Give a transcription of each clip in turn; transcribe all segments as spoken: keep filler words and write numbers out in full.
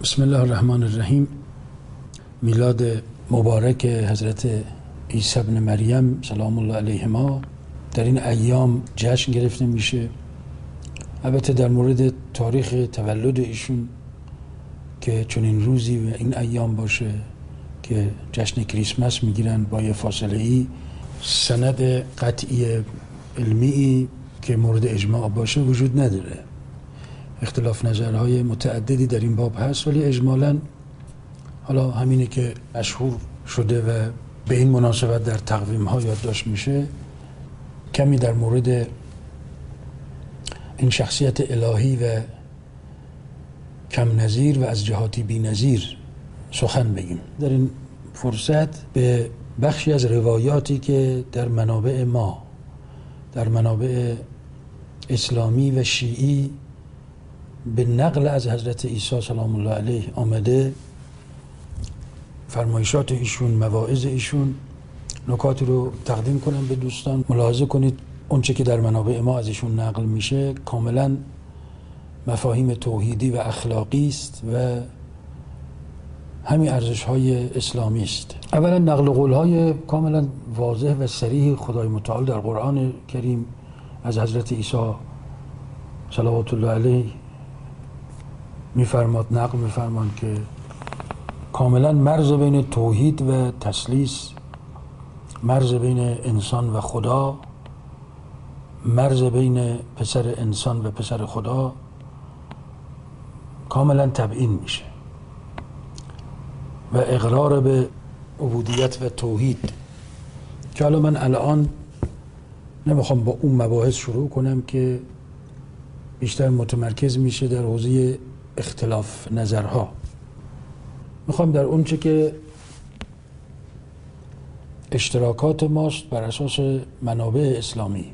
بسم الله الرحمن الرحیم. میلاد مبارک حضرت عیسی ابن مریم سلام الله علیهما در این ایام جشن گرفته میشه. البته در مورد تاریخ تولد ایشون که چنین روزی و این ایام باشه که جشن کریسمس میگیرن با یه فاصله ای، سند قطعی علمی که مورد اجماع باشه وجود نداره. اختلاف نظرهای متعددی در این باب هست، ولی اجمالاً حالا همینه که مشهور شده و به این مناسبت در تقویم ها یادداشت میشه. کمی در مورد این شخصیت الهی و کم نظیر و از جهاتی بی نظیر سخن بگیم. در این فرصت به بخشی از روایاتی که در منابع ما، در منابع اسلامی و شیعی به نقل از حضرت عیسی سلام الله علیه آمده، فرمایشات ایشون، مواعظ ایشون، نکاتی رو تقدیم کنم به دوستان. ملاحظه کنید اونچه که در منابع ما از ایشون نقل میشه کاملا مفاهیم توحیدی و اخلاقی است و همین ارزش‌های اسلامی است. اولا نقل قول‌های کاملا واضح و صریح خدای متعال در قرآن کریم از حضرت عیسی صلوات الله علیه میفرماد، نقل میفرمان که کاملا مرز بین توحید و تثلیث، مرز بین انسان و خدا، مرز بین پسر انسان و پسر خدا کاملا تبیین میشه و اقرار به عبودیت و توحید که حالا من الان نمیخوام با اون مباحث شروع کنم که بیشتر متمرکز میشه در حوزه اختلاف نظرها. میخوام در اون چه که اشتراکات ماست بر اساس منابع اسلامی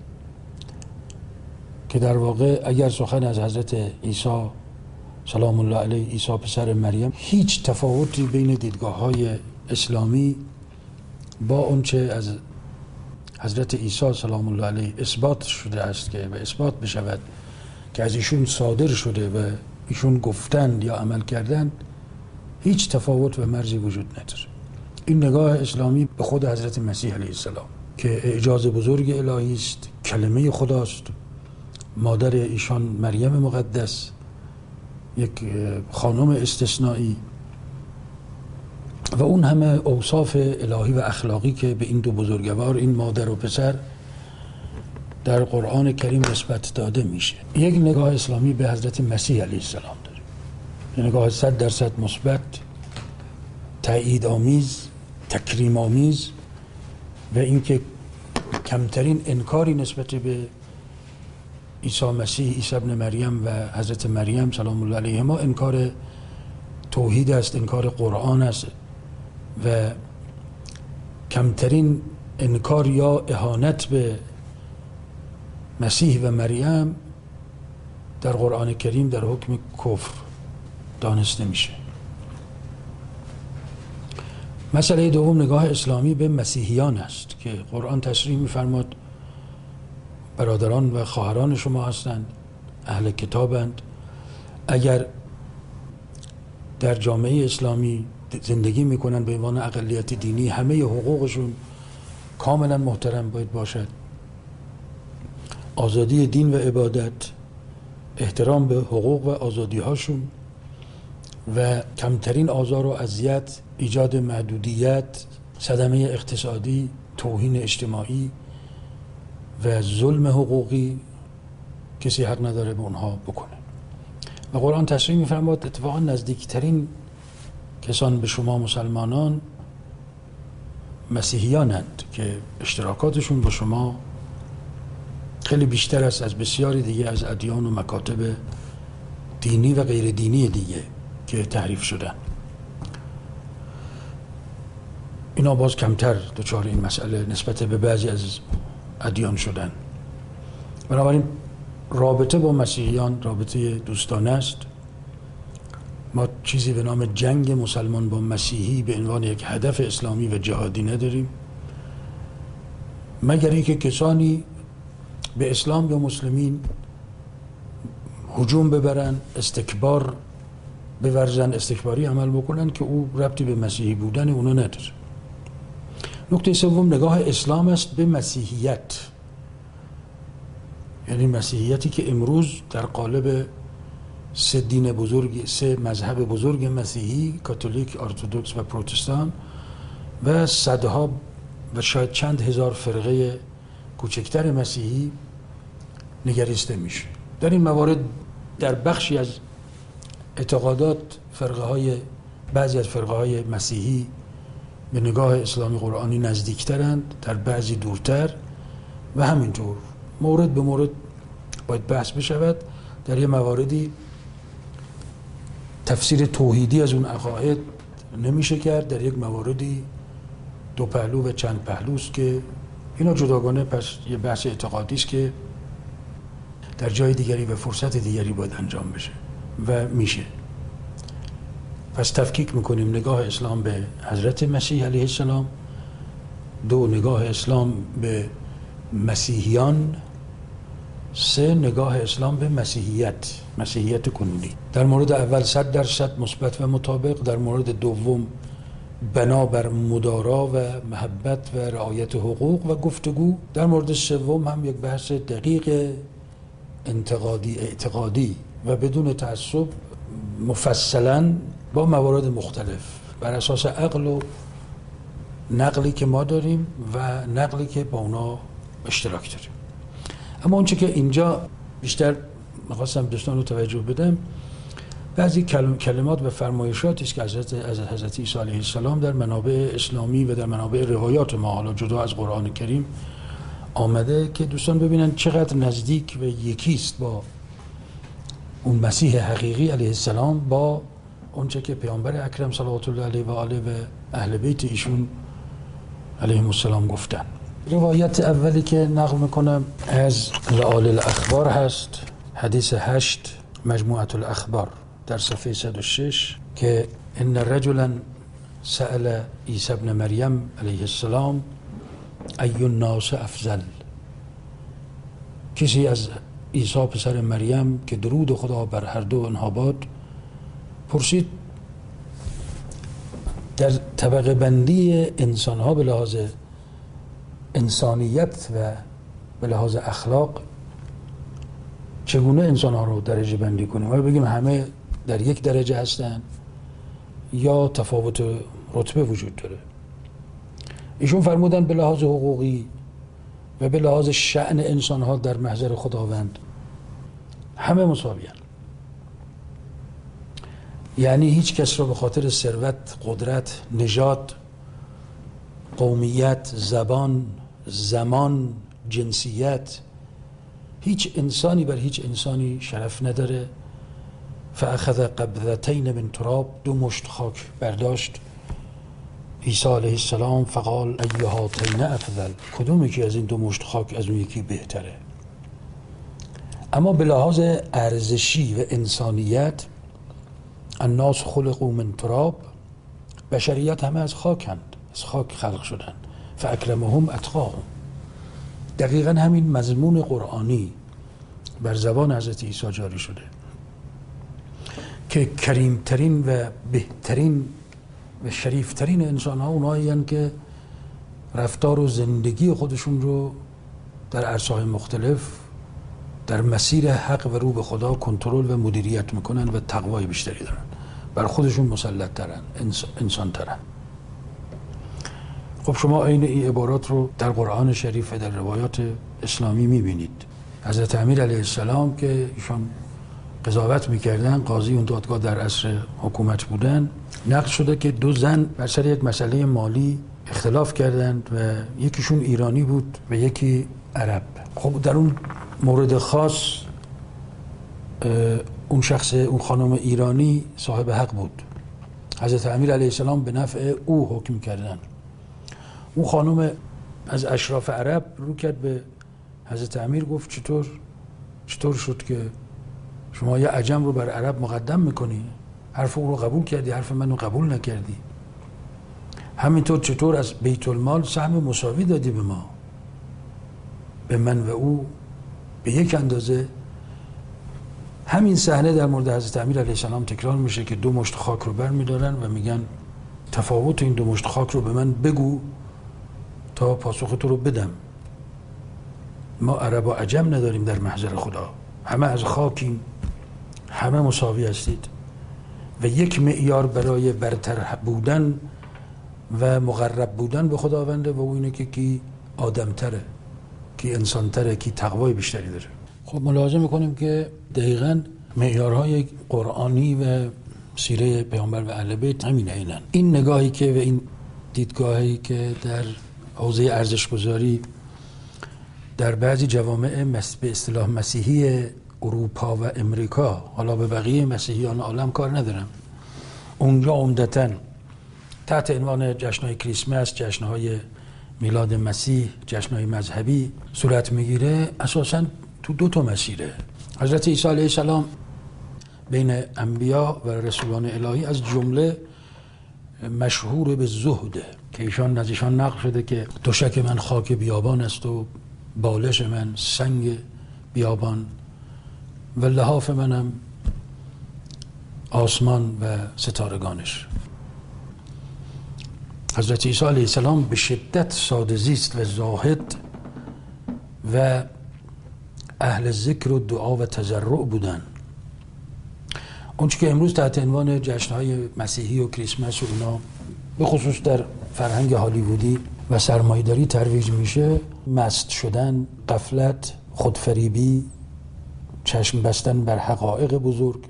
که در واقع اگر سخن از حضرت عیسی سلام الله علیه، عیسی پسر مریم، هیچ تفاوتی بین دیدگاه های اسلامی با اون چه از حضرت عیسی سلام الله علیه اثبات شده است که به اثبات بشود که از ایشون صادر شده و ایشون گفتند یا عمل کردند، هیچ تفاوت و مرزی وجود نداره. این نگاه اسلامی به خود حضرت مسیح علیه السلام که اعجاز بزرگ الهی است، کلمه خداست، مادر ایشان مریم مقدس، یک خانم استثنایی و اون همه اوصاف الهی و اخلاقی که به این دو بزرگوار، این مادر و پسر، در قرآن کریم نسبت داده میشه. یک نگاه اسلامی به حضرت مسیح علیه السلام داره، یک نگاه صد درصد مثبت، تایید آمیز، تکریم آمیز و اینکه کمترین انکاری نسبت به عیسی مسیح، عیسی ابن مریم و حضرت مریم سلام الله علیهما انکار توحید است، انکار قرآن است و کمترین انکار یا اهانت به مسیح و مریم در قرآن کریم در حکم کفر دانسته میشه. مسئله دوم نگاه اسلامی به مسیحیان است که قرآن تصریح می‌فرماد برادران و خواهران شما هستند، اهل کتابند. اگر در جامعه اسلامی زندگی میکنن به عنوان اقلیت دینی، همه حقوقشون کاملا محترم باید باشد. آزادی دین و عبادت، احترام به حقوق و آزادی هاشون و کمترین آزار و اذیت، ایجاد محدودیت، صدمه اقتصادی، توهین اجتماعی و ظلم حقوقی کسی حق نداره به اونها بکنه. و قرآن تصریح می‌فرماد اتفاقا نزدیکترین کسان به شما مسلمانان مسیحیانند که اشتراکاتشون با شما خیلی بیشتر است از بسیاری دیگه از ادیان و مکاتب دینی و غیر دینی دیگه که تحریف شدن. اینا باز کمتر دچار این مسئله نسبت به بعضی از ادیان شدن. بنابراین رابطه با مسیحیان رابطه دوستانه است. ما چیزی به نام جنگ مسلمان با مسیحی به عنوان یک هدف اسلامی و جهادی نداریم، مگر اینکه کسانی به اسلام یا مسلمین هجوم ببرن، استکبار بورزن، استکباری عمل بکنن که او ربطی به مسیحی بودن اونا نداره. نکته سوم نگاه اسلام است به مسیحیت، یعنی مسیحیتی که امروز در قالب سه دین بزرگ، سه مذهب بزرگ مسیحی، کاتولیک، ارتدوکس و پروتستان، و صدها و شاید چند هزار فرقه کوچکتر مسیحی نگریسته میشه. در این موارد در بخشی از اعتقادات فرقه های بعضی از فرقه های مسیحی به نگاه اسلامی قرآنی نزدیکترند، در بعضی دورتر، و همینطور مورد به مورد باید بحث بشود. در یه مواردی تفسیر توحیدی از اون عقاید نمیشه کرد، در یک مواردی دو پهلو و چند پهلوست که اینا جداگانه پس یه بحث اعتقادی است که در جای دیگری و فرصت دیگری باید انجام بشه و میشه. پس تفکیک میکنیم نگاه اسلام به حضرت مسیح علیه السلام، دو نگاه اسلام به مسیحیان، سه نگاه اسلام به مسیحیت، مسیحیت کنونی. در مورد اول صد درصد مثبت و مطابق، در مورد دوم بنابر مدارا و محبت و رعایت حقوق و گفتگو، در مورد سوم هم یک بحث دقیق انتقادی اعتقادی و بدون تعصب، مفصلا با موارد مختلف بر اساس عقل و نقلی که ما داریم و نقلی که با اونا اشتراک داریم. اما اونچه که اینجا بیشتر می‌خواستم دوستان رو توجه بدم، بعضی کلمات و فرمایشاتی است که حضرت از حضرت عیسی علیه السلام در منابع اسلامی و در منابع روایات ما، حالا جدا از قرآن کریم، آمده که دوستان ببینن چقدر نزدیک و یکیست با اون مسیح حقیقی علیه السلام، با اونچه که پیامبر اکرم صلوات الله علیه و آله و اهل بیت ایشون علیهم السلام گفتن. روایت اولی که نقل میکنم از لآل الاخبار هست، حدیث هشت مجموعه الاخبار در صفحه صد و شش، که ان رجلا سأل عیسی ابن مریم علیه السلام ای الناس افضل. کسی از عیسی پسر مریم که درود خدا بر هر دو آنها باد پرسید در طبقه بندی انسان ها به لحاظ انسانیت و به لحاظ اخلاق چگونه انسان ها رو درجه بندی کنیم؟ آیا بگیم همه در یک درجه هستن یا تفاوت رتبه وجود داره؟ ایشون فرمودن به لحاظ حقوقی و به لحاظ شأن انسان ها در محضر خداوند همه مساویان. یعنی هیچ کس رو به خاطر ثروت، قدرت، نژاد، قومیت، زبان، زمان، جنسیت، هیچ انسانی بر هیچ انسانی شرف نداره. فاخذ قبضتین من تراب، دو مشت خاک برداشت عیسی علیه السلام، فقال ایهاتین افضل، کدوم یکی از این دو مشت خاک از اون یکی بهتره؟ اما به لحاظ ارزشی و انسانیت، الناس خلقوا من تراب، بشریت همه از خاکند، از خاک خلق شدن. فاکرمهم اتقاهم. دقیقا همین مضمون قرآنی بر زبان حضرت عیسی جاری شده که کریمترین و بهترین و شریفترین انسان ها اونایی هستند که رفتار و زندگی خودشون رو در عرصه‌های مختلف در مسیر حق و رو به خدا کنترل و مدیریت میکنن و تقوای بیشتری دارن، بر خودشون مسلط ترن، انسان ترن. خب شما این این عبارات رو در قرآن شریف و در روایات اسلامی میبینید. حضرت امیر علیه السلام که ایشان قضاوت میکردن، قاضی اون دادگاه در عصر حکومت بودن، نقل شده که دو زن بر سر یک مسئله مالی اختلاف کردند و یکیشون ایرانی بود و یکی عرب. خب در اون مورد خاص اون شخص، اون خانم ایرانی صاحب حق بود. حضرت امیر علیه السلام به نفع او حکم کردن. اون خانم از اشراف عرب رو کرد به حضرت امیر، گفت چطور چطور شد که شما یه عجم رو بر عرب مقدم میکنی؟ حرف او رو قبول کردی، حرف من رو قبول نکردی. همینطور چطور از بیت المال سهم مساوی دادی به ما، به من و او به یک اندازه همین صحنه در مورد حضرت امیر علیه السلام تکرار میشه که دو مشت خاک رو برمیدارن و میگن تفاوت این دو مشت خاک رو به من بگو تا پاسخ تو رو بدم. ما عرب و عجم نداریم در محضر خدا، همه از خاکیم، همه مساوی هستید و یک معیار برای برتر بودن و مقرب بودن به خداونده و اون اینه که کی آدمتره، کی انسانتره، کی تقوای بیشتری داره. خب ملاحظه میکنیم که دقیقاً معیارهای قرآنی و سیره پیامبر و اهل بیت همین اینن. این نگاهی که و این دیدگاهی که در حوزه ارزش‌گذاری در بعضی جوامع به اصطلاح مسیحی اروپا و امریکا، حالا به بقیه مسیحیان عالم کار ندارم، اونجا عمدتاً تحت عنوان جشن‌های کریسمس، جشن‌های میلاد مسیح، جشن‌های مذهبی صورت میگیره، اساساً تو دو تا مسیره. حضرت عیسی علیه السلام بین انبیا و رسولان الهی از جمله مشهور به زهده که ایشان از ایشان نقل شده که تشک من خاک بیابان است و بالش من سنگ بیابان و لحاف منم آسمان و ستارگانش. حضرت عیسی علیه السلام به شدت ساده زیست و زاهد و اهل ذکر و دعا و تضرع بودن. اونچه که امروز تحت عنوان جشن‌های مسیحی و کریسمس و اینا به خصوص در فرهنگ هالیوودی و سرمایه‌داری ترویج میشه، مست شدن، غفلت، خودفریبی، چشم بستن بر حقایق بزرگ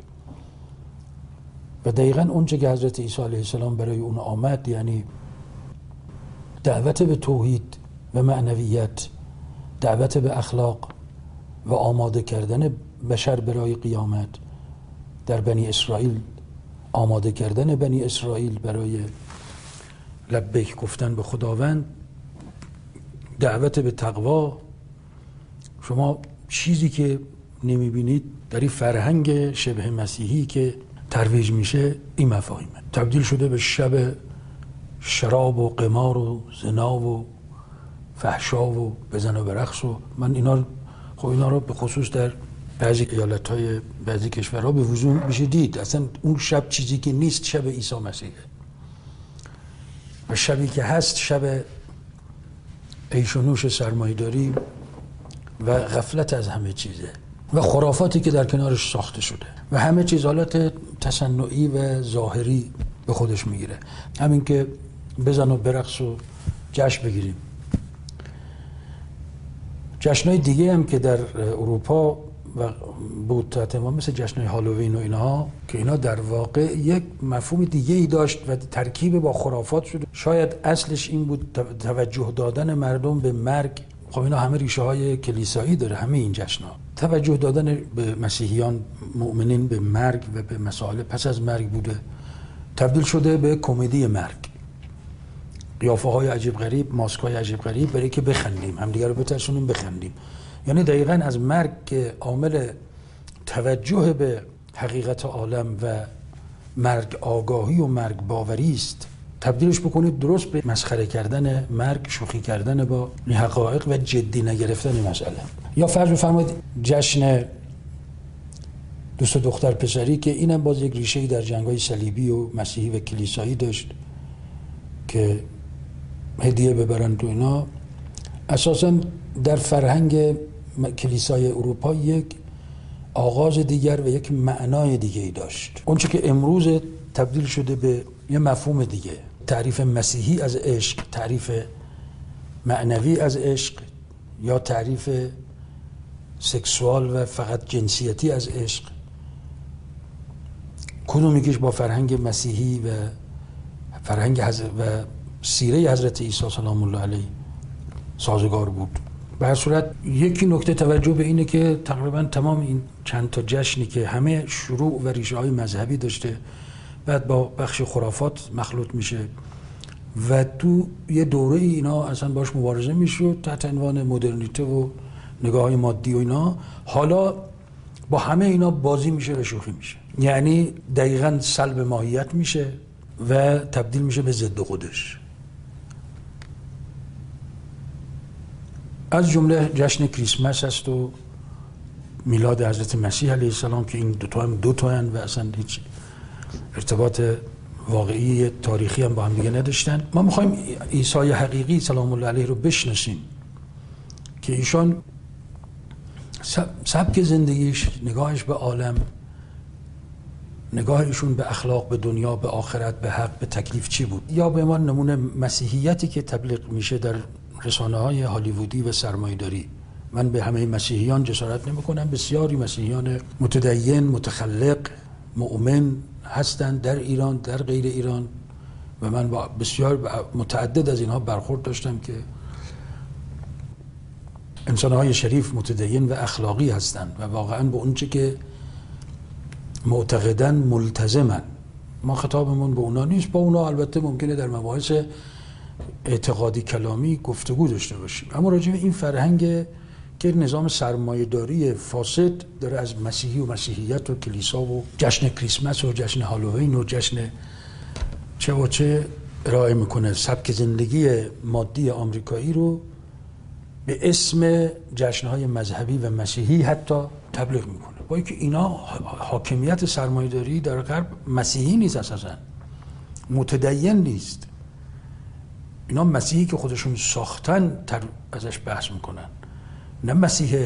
و دقیقاً اونچه که حضرت عیسی علیه السلام برای اون آمد، یعنی دعوت به توحید و معنویت، دعوت به اخلاق و آماده کردن بشر برای قیامت، در بنی اسرائیل آماده کردن بنی اسرائیل برای لبیک گفتن به خداوند، دعوت به تقوا. شما چیزی که نمیبینید در این فرهنگ شبه مسیحی که ترویج میشه این مفاهیمه، تبدیل شده به شب شراب و قمار و زنا و فحشا و بزن و برقص و من اینا خب اینا رو به خصوص در بعضی ایالت‌های بعضی کشورها به وضوح میشه دید. اصلا اون شب چیزی که نیست شب عیسی مسیحه و شبی که هست شب عیش و نوش سرمایه‌داری و غفلت از همه چیزه و خرافاتی که در کنارش ساخته شده و همه چیز حالت تصنعی و ظاهری به خودش میگیره. همین که بزن و برقص و جشن بگیریم. جشن‌های دیگه هم که در اروپا و بود تحت عنوان مثل جشن‌های هالووین و اینها که اینا در واقع یک مفهوم دیگه ای داشت و ترکیب با خرافات شده. شاید اصلش این بود توجه دادن مردم به مرگ. خب اینا همه ریشه های کلیسایی داره، همه این جشن‌ها توجه دادن به مسیحیان مؤمنین به مرگ و به مسائل پس از مرگ بوده، تبدیل شده به کمدی مرگ، قیافه های عجیب غریب، ماسک های عجیب غریب برای که بخندیم، همدیگه رو بترسونیم بخندیم. یعنی دقیقاً از مرگ که عامل توجه به حقیقت عالم و مرگ آگاهی و مرگ باوری است، تبدیلش بکنید درست به مسخره کردن مرگ، شوخی کردن با حقایق و جدی نگرفتن مسئله. یا فرض بفرمایید جشن دوست و دختر پسری که اینم باز یک ریشه‌ای در جنگ‌های صلیبی و مسیحی و کلیسایی داشت که هدیه ببرن تو اینا، اساساً در فرهنگ کلیسای اروپا یک آغاز دیگر و یک معنای دیگه‌ای داشت. اون چه که امروز تبدیل شده به یه مفهوم دیگه، تعریف مسیحی از عشق، تعریف معنوی از عشق یا تعریف سکسوال و فقط جنسیتی از عشق، کدوم یکیش با فرهنگ مسیحی و فرهنگ حضرت و سیره حضرت عیسی سلام الله علیه سازگار بود؟ به هر صورت یکی نکته توجه به اینه که تقریبا تمام این چند تا جشنی که همه شروع و ریشه های مذهبی داشته، بعد با بخش خرافات مخلوط میشه و تو یه دوره اینا اصلا باش مبارزه میشه تحت عنوان مدرنیته و نگاه های مادی و اینا، حالا با همه اینا بازی میشه و شوخی میشه. یعنی دقیقاً سلب ماهیت میشه و تبدیل میشه به ضد خودش. از جمله جشن کریسمس است و میلاد حضرت مسیح علیه السلام که این دوتا هم دو تا هن و اصلا هیچ ارتباط واقعی تاریخی هم با هم دیگه نداشتن. ما میخوایم عیسی حقیقی سلام الله علیه رو بشناسیم که ایشان سبک زندگیش، نگاهش به عالم، نگاه ایشون به اخلاق، به دنیا، به آخرت، به حق، به تکلیف چی بود. یا به ما نمونه مسیحیتی که تبلیغ میشه در رسانه های هالیوودی و سرمایه‌داری. من به همه مسیحیان جسارت نمی کنم، بسیاری مسیحیان متدین، متخلق، مؤمن هستند در ایران، در غیر ایران و من با بسیار متعدد از اینها برخورد داشتم که انسان‌های شریف، متدین و اخلاقی هستند و واقعا به اون چه که معتقدن ملتزمن. ما خطابمون به اونا نیست، با اونا البته ممکنه در مباحث اعتقادی کلامی گفتگو داشته باشیم، اما راجع به این فرهنگ که نظام سرمایه‌داری فاسد داره از مسیحی و مسیحیت و کلیسا و جشن کریسمس و جشن هالووین و جشن چه و چه ارائه میکنه، سبک زندگی مادی آمریکایی رو به اسم جشن‌های مذهبی و مسیحی حتی تبلیغ میکنه، با اینکه اینا حاکمیت سرمایه‌داری در غرب مسیحی نیست، اساساً متدین نیست. اینا مسیحی که خودشون ساختن تر ازش بحث میکنن، نه مسیح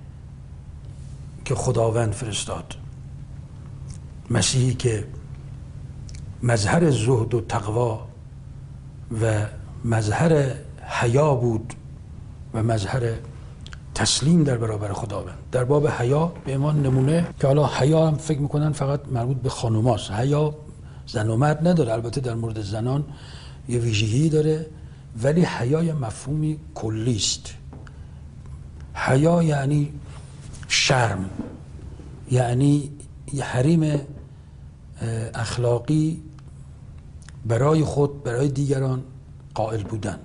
که خداوند فرستاد، مسیحی که مظهر زهد و تقوا و مظهر حیا بود و مظهر تسلیم در برابر خداوند. در باب حیا به ما نمونه که حالا حیا هم فکر میکنن فقط مربوط به خانوماست، حیا زن و مرد نداره، البته در مورد زنان یه ویژگی داره، ولی حیا یه مفهومی کلی است. حیا یعنی شرم، یعنی یه حریم اخلاقی برای خود، برای دیگران قائل بودن.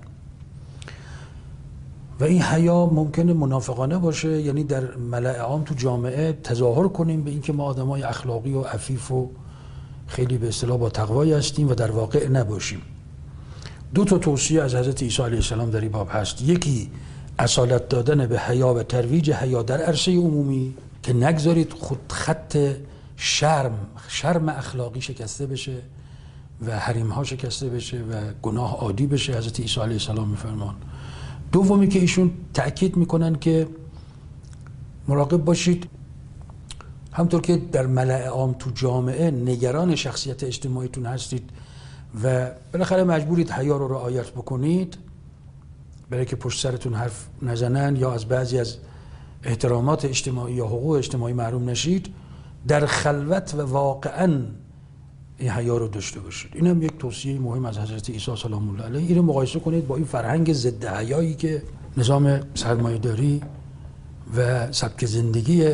و این حیا ممکنه منافقانه باشه، یعنی در ملأ عام تو جامعه تظاهر کنیم به اینکه ما آدمای اخلاقی و عفیف و خیلی به اصطلاح با تقوایی هستیم و در واقع نباشیم. دو تا توصیه از حضرت عیسی علیه السلام در این باب هست. یکی اصالت دادن به حیا و ترویج حیا در عرصه عمومی، که نگذارید خود خط شرم شرم اخلاقی شکسته بشه و حریم ها شکسته بشه و گناه عادی بشه. حضرت عیسی علیه السلام میفرمان. دومی که ایشون تأکید میکنن که مراقب باشید، همطور که در ملأ عام تو جامعه نگران شخصیت اجتماعیتون هستید و بالاخره مجبورید حیا رو رعایت بکنید برای که پشت سرتون حرف نزنن یا از بعضی از احترامات اجتماعی یا حقوق اجتماعی محروم نشید، در خلوت و واقعاً این حیا رو داشته باشید. این هم یک توصیه مهم از حضرت عیسی سلام الله علیه. اینو مقایسه کنید با این فرهنگ ضد حیایی که نظام سرمایه‌داری و سبک زندگی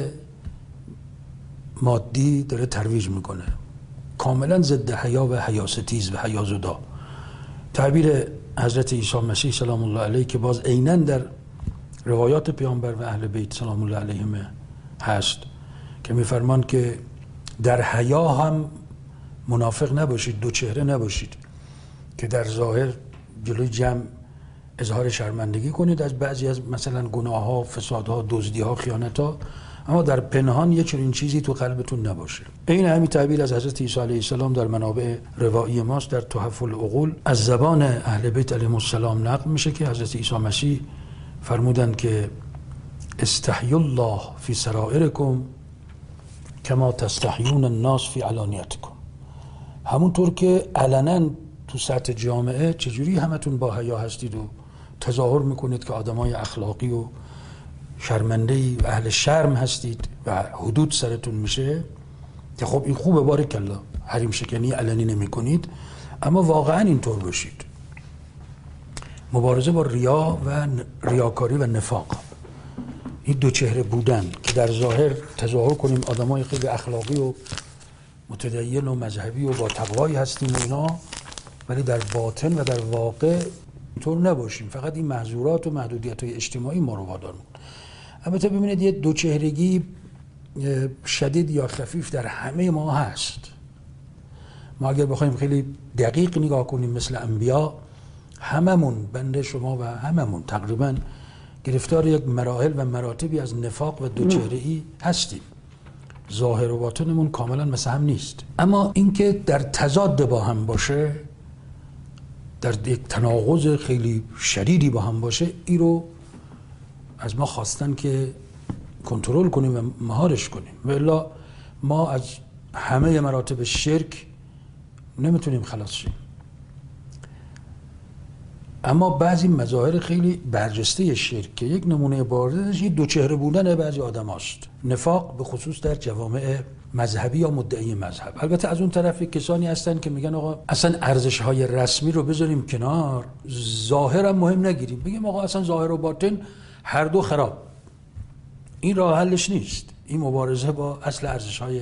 مادی داره ترویج میکنه، کاملا ضد حیا و حیاستیز و حیازدا. تعبیر حضرت عیسی مسیح سلام الله علیه که باز عیناً در روایات پیامبر و اهل بیت سلام الله علیهم هست که میفرمان که در حیا هم منافق نباشید، دو چهره نباشید، که در ظاهر جلوی جمع اظهار شرمندگی کنید از بعضی از مثلا گناه ها، فساد ها، دزدی ها، خیانت ها، اما در پنهان یک چنین چیزی تو قلبتون نباشه. این همین تعبیر از حضرت عیسی علیه السلام در منابع روایی ماست، در تحف العقول از زبان اهل بیت علیهم السلام نقل میشه که حضرت عیسی مسیح فرمودند که استحی الله فی سرائرکم کما تستحیون الناس فی علانیتکم. همونطور که علنا تو سطح جامعه چجوری همتون با حیا هستید و تظاهر میکنید که آدمای اخلاقی و شرمنده‌ای و اهل شرم هستید و حدود سرتون میشه، که خب این خوبه، بارک الله، حریم شکنی علنی نمی کنید، اما واقعا اینطور باشید. مبارزه با ریا و ریاکاری و نفاق، این دو چهره بودن که در ظاهر تظاهر کنیم آدمای خیلی اخلاقی و متدین و مذهبی و با تقوایی هستیم و اینا، ولی در باطن و در واقع اینطور نباشیم. فقط این محظورات و محدودیت‌های اجتماعی ما رو وادار می‌کنه. البته ببینید یه دو چهرگی شدید یا خفیف در همه ما هست. ما اگر بخوایم خیلی دقیق نگاه کنیم مثل انبیا، هممون، بنده شما و هممون تقریبا گرفتار یک مراحل و مراتبی از نفاق و دوچهره‌ای هستیم. ظاهر و باطنمون کاملا مثل هم نیست، اما اینکه در تضاد با هم باشه، در یک تناقض خیلی شدیدی با هم باشه، این رو از ما خواستن که کنترل کنیم و مهارش کنیم، و الا ما از همه مراتب شرک نمیتونیم خلاص شیم. اما بعضی مظاهر خیلی برجسته شرک که یک نمونه بارزش یه دو چهره بودن بعضی آدم هاست. نفاق به خصوص در جوامع مذهبی یا مدعی مذهب. البته از اون طرف کسانی هستن که میگن آقا اصلا ارزش های رسمی رو بذاریم کنار، ظاهر هم مهم نگیریم، بگیم آقا اصلا ظاهر و باطن هر دو خراب. این راه حلش نیست. این مبارزه با اصل ارزش های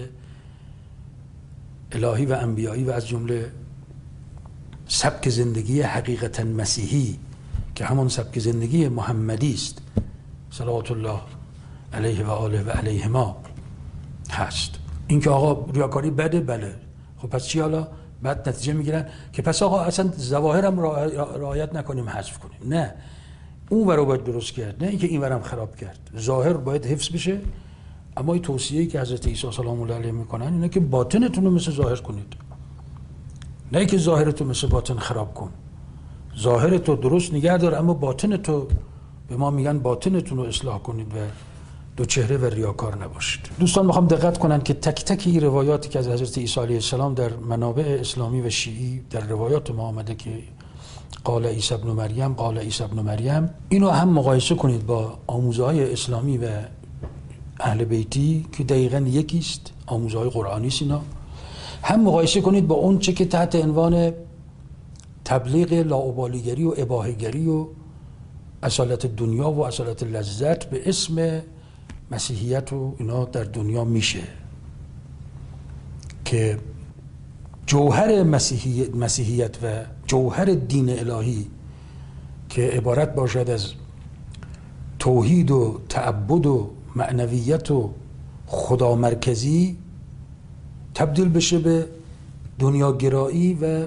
الهی و انبیایی و از جمله سبک زندگی حقیقتا مسیحی که همون سبک زندگی محمدی است صلوات الله علیه و آله و علیهما هست. این که آقا ریاکاری بده، بله، خب پس چی؟ حالا بعد نتیجه میگیرن که پس آقا اصلا ظواهرم رعایت نکنیم، حذف کنیم. نه، اون ورو باید درست کرد، نه اینکه این ورم خراب کرد. ظاهر باید حفظ بشه، اما این توصیه‌ای که حضرت عیسی سلام الله علیه میکنن اینه که باطنتون رو مثل ظاهر کنید، نه که ظاهرتو مثل باطن خراب کن. ظاهرتو درست نگه دار، اما باطنتو، به ما میگن باطنتون رو اصلاح کنید و دو چهره و ریاکار نباشید. دوستان میخوام دقت کنن که تک تک این روایاتی که از حضرت عیسی علیه السلام در منابع اسلامی و شیعی در روایات ما آمده که قال عیسی ابن مریم قال عیسی ابن مریم، اینو هم مقایسه کنید با آموزهای اسلامی و اهل بیتی که دقیقاً یکیست، آموزهای قرآنی است اینا، هم مقایسه کنید با اون چه که تحت عنوان تبلیغ لاابالیگری و اباحه‌گری و اصالت دنیا و اصالت لذت به اسم مسیحیت و اینا در دنیا میشه، که جوهر مسیحیت, مسیحیت و جوهر دین الهی که عبارت باشد از توحید و تعبد و معنویت و خدا مرکزی، تبدیل بشه به دنیاگرایی و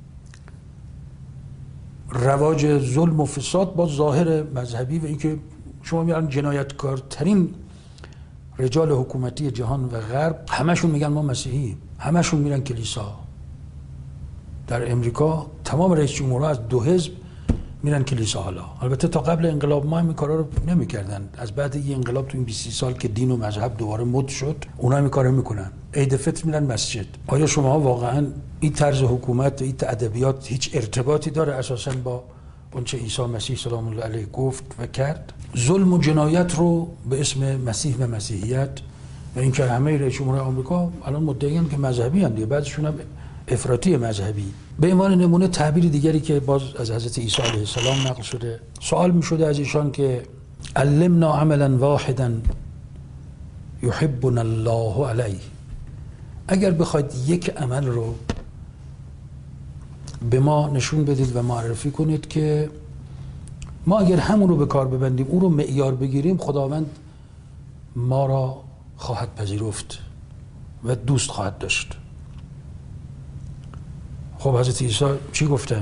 رواج ظلم و فساد با ظاهر مذهبی، و اینکه شما میارن جنایتکارترین رجال حکومتی جهان و غرب همشون میگن ما مسیحی، همشون میرن کلیسا. در امریکا تمام رئیس جمهورها از دو حزب میرن کلیسا. حالا البته تا قبل انقلاب ما این کارا رو نمیکردن، از بعد این انقلاب تو این بیست سال که دین و مذهب دوباره مد شد اونا این کارو میکنن. عید فطر میرن مسجد. آیا شما واقعا این طرز حکومت و این ادبیات هیچ ارتباطی داره اساسا با اونچه عیسی مسیح سلام الله علیه گفت و کرد؟ ظلم و جنایت رو به اسم مسیح و مسیحیت و اینکه همه رئیس جمهورهای آمریکا الان مدعیان که مذهبی ان، بعضیشون هم افراطی مذهبی. به عنوان نمونه تعبیر دیگری که باز از حضرت عیسی علیه السلام نقل شده، سوال می شده از ایشان که علمنا عملا واحدا یحبنا الله علیه، اگر بخواید یک عمل رو به ما نشون بدید و معرفی کنید که ما اگر همون رو به کار ببندیم، اون رو معیار بگیریم، خداوند ما را خواهد پذیرفت و دوست خواهد داشت. خب حضرت عیسی چی گفتن؟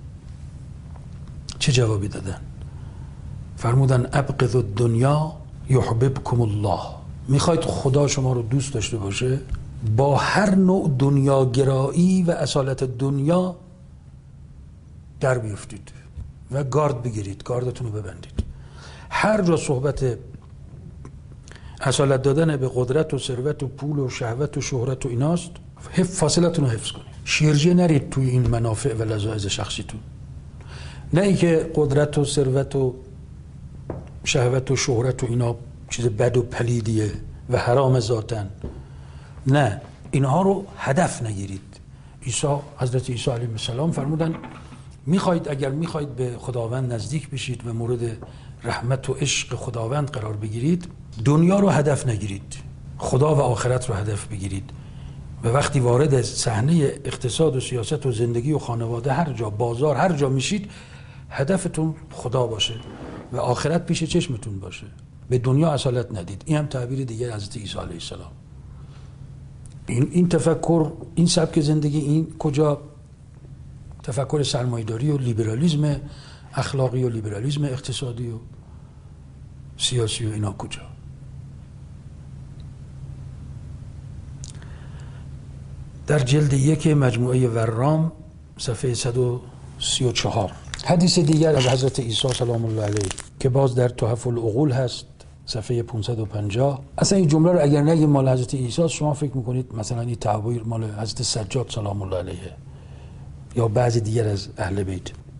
چه جوابی دادن؟ فرمودن ابغضوا الدنیا یحببکم الله. میخواید خدا شما رو دوست داشته باشه، با هر نوع دنیاگرایی و اصالت دنیا در بیفتید و گارد بگیرید، گاردتون رو ببندید. هر جا صحبت اصالت دادن به قدرت و ثروت و پول و شهوت و شهرت و ایناست، فاصلتون رو حفظ کنید. شیرجه نرید توی این منافع و لذایذ شخصیتون. نه اینکه قدرت و ثروت و شهوت و شهرت و اینا چیز بد و پلیدیه و حرام ذاتن، نه، اینها رو هدف نگیرید. عیسی حضرت عیسی علیه السلام فرمودن میخواید اگر میخواید به خداوند نزدیک بشید و مورد رحمت و عشق خداوند قرار بگیرید، دنیا رو هدف نگیرید، خدا و آخرت رو هدف بگیرید. و وقتی وارد صحنه اقتصاد و سیاست و زندگی و خانواده، هر جا بازار، هر جا میشید، هدفتون خدا باشه و آخرت پیش چشمتون باشه، به دنیا اصالت ندید. این هم تعبیر دیگه حضرت عیسی علیه السلام. این این تفکر، این سبک زندگی، این کجا تفکر سرمایه‌داری و لیبرالیسم اخلاقی و لیبرالیسم اقتصادی و سیاسی و اینا کجا؟ در جلد یک مجموعه ورام صفحه صد و سی و چهار حدیث دیگر از حضرت عیسی سلام الله علیه که باز در تحف العقول هست صفحه پانصد و پنجاه. اصلا این جمله رو اگر نگیم مال حضرت عیسی شما فکر میکنید مثلا این تعبیر مال حضرت سجاد سلام الله علیه یا بعضی دیگر از اهل بیت.